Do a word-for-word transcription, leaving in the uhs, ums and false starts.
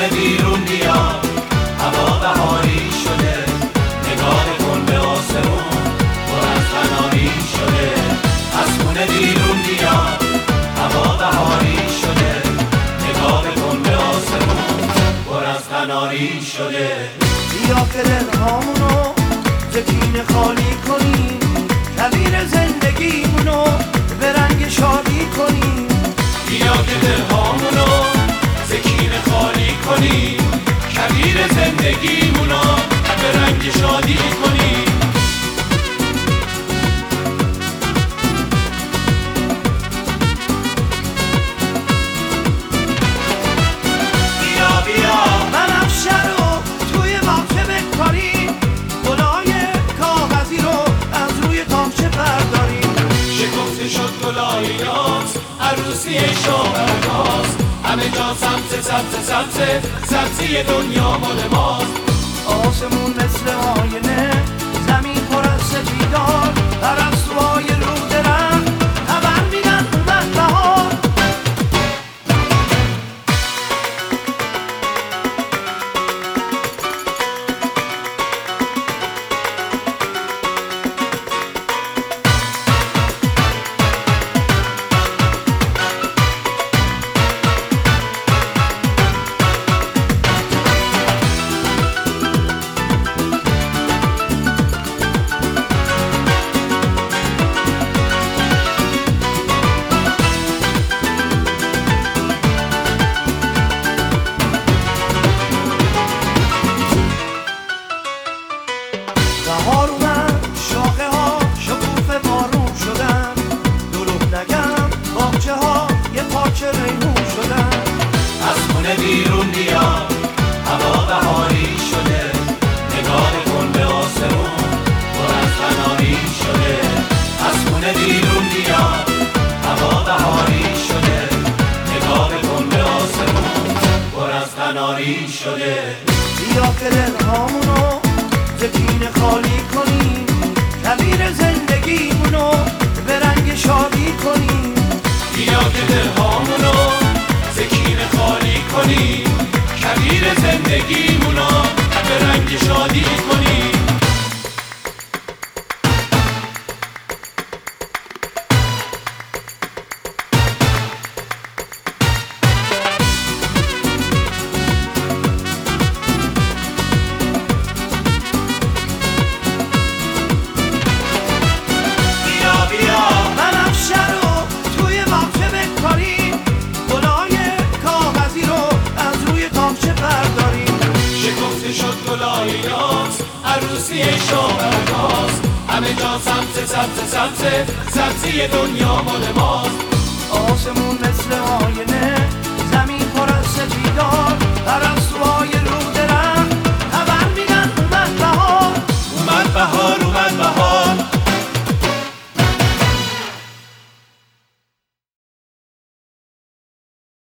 خونه بیرون بیا، هوا بهاری شده، نگاه کن به آسمون پر از قناری شده. از خونه بیرون بیا، هوا بهاری شده، نگاه کن به آسمون پر از قناری شده. بیا که دلهامونو ز کینه خالی کنیم، کویر زندگیمونو به رنگ شادی کنیم. بیا که دلهامونو ز کینه خالی کنیم، کویر زندگیمونو به رنگ شادی کنیم. عروسی شاورماز، همه جا سبز سبز سبز سبزی دنیا مال ماست. آسمون مثل آینه، زمین پر از سپیدار، پرستوهای رو درخت خبر میدن اومد بهار. بهار اومد، شاخه ها شکوفه بارون شدن، دروغ نگم باغچه ها یه پارچه ریحون شدن. از خونه بیرون بیا، هوا بهاری شده، نگاه کن به آسمون پر از قناری شده. از خونه بیرون بیا، هوا بهاری شده، نگاه کن به آسمون پر از قناری شده. بیا که دلهامونو ز کینه خالی کنیم، کویر زندگیمونو به رنگ شادی کنیم. بیا که دلهامونو ز کینه خالی کنیم، کویر زندگیمونو به رنگ شادی کنیم. عروسی شاورماز، همه جا سبز سبز سبز سبزی دنیا مال ماست. آسمون مثل آینه،